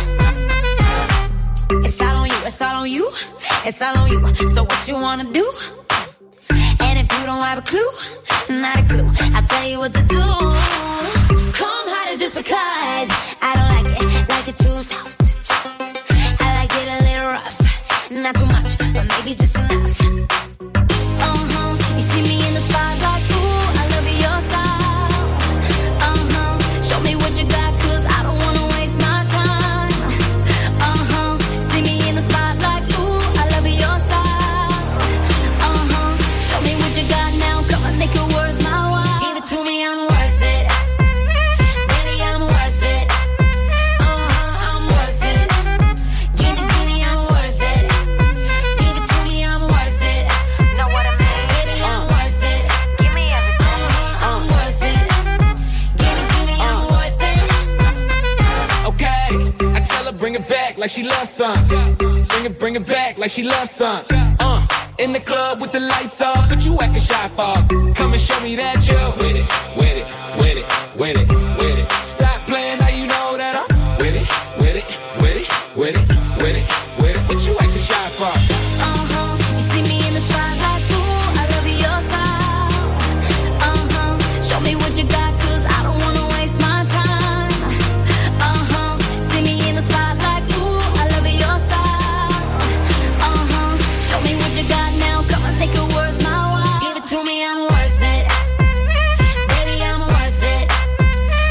it. It's all on you, it's all on you, it's all on you. So what you wanna do? And if you don't have a clue, not a clue, I'll tell you what to do. Come harder just because I don't like it, like it too soft. I like it a little rough, not too much, but maybe just enough. Uh-huh, you see me in the spotlight, ooh, I love your style. Uh-huh, show me what you got, cause I don't wanna waste my time. Uh-huh, see me in the spotlight, ooh, I love your style. Uh-huh, show me what you got now, come on, make it worth my while. Give it to me, I'm worth it. Baby, I'm worth it. Uh-huh, I'm worth it. Give it, give me, I'm worth it. Give it to me, I'm worth it. Know what I mean? Baby, I'm worth it. Give me everything. Uh-huh, I'm worth it. Give it, give me, I'm worth it. Okay, I tell her bring it back like she loves some. Bring it, bring it back like she loves some. Uh, in the club with the lights off, but you acting shy for. Come and show me that you're with it, with it, with it, with it, with it. Stop playing, now you know that I'm with it, with it, with it, with it, with it, with it. What you acting shy for? Uh-huh, you see me in the spotlight, ooh, I love your style. Uh-huh, show me what you got, cause I don't wanna waste my time. Uh-huh, see me in the spotlight, ooh, I love your style. Uh-huh, show me what you got now, come on, make it worth my while. Give it to me, I'm worth it. Baby, I'm worth it.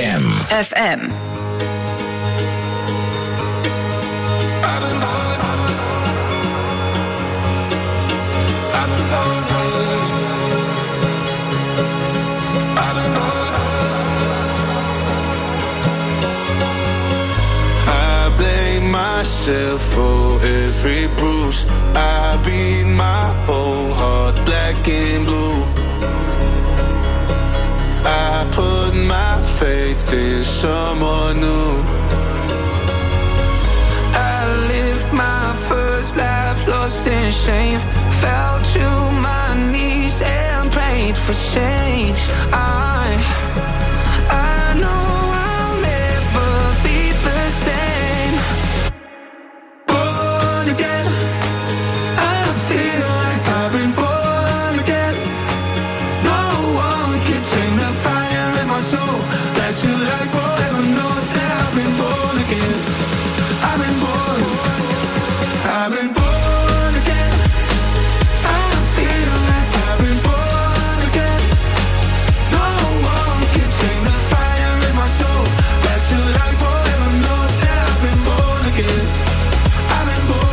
Jam F M. Myself for every bruise. I beat my whole heart black and blue. I put my faith in someone new. I lived my first life lost in shame. Fell to my knees and prayed for change. I, I know I'll never be the same. Again, I feel like I've been born again. No one can tame the fire in my soul. That you like forever knows that I've been born again. I've been born. I've been born again. I feel like I've been born again. No one can tame the fire in my soul. That you like forever knows that I've been born again. I've been born.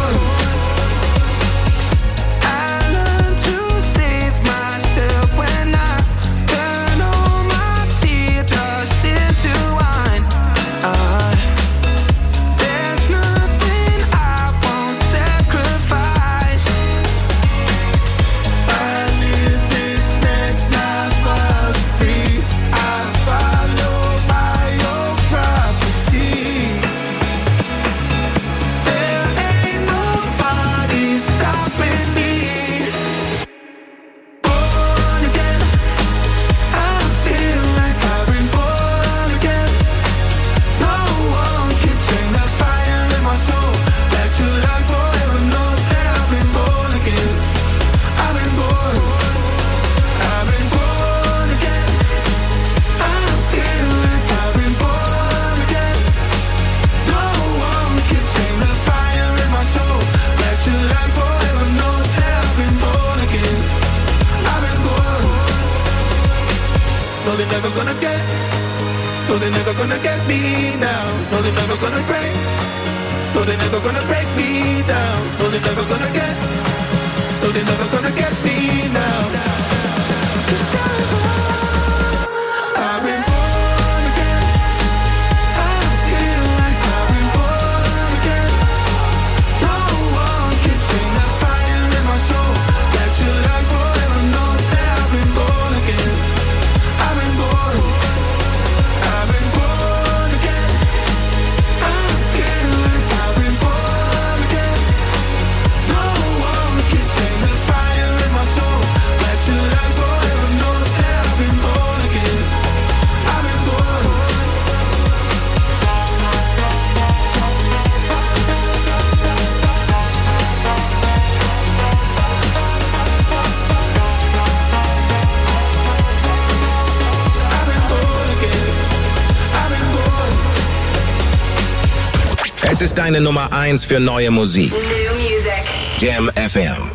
Es ist deine Nummer eins für neue Musik. New Music. Jam F M.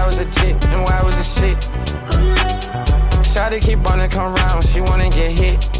Shawty keep wanna come round, she wanna get hit.